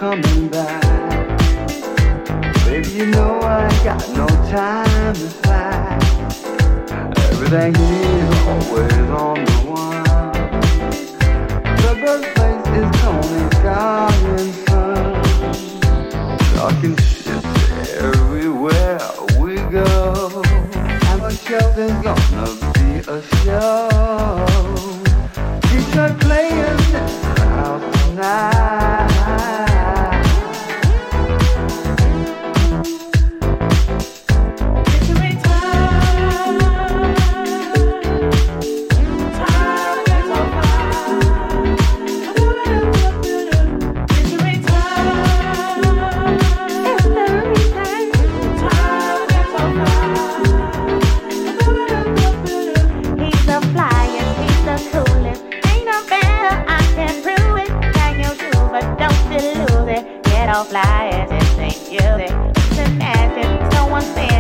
coming back. Baby, you know I ain't got no time to fly. Everything here's always on the one. The birthplace is Tony Garden sun. Talking shit everywhere we go. And the show is gonna be a show. Detroit players in the house tonight. Fly as if they feel it. It's an active, someone saying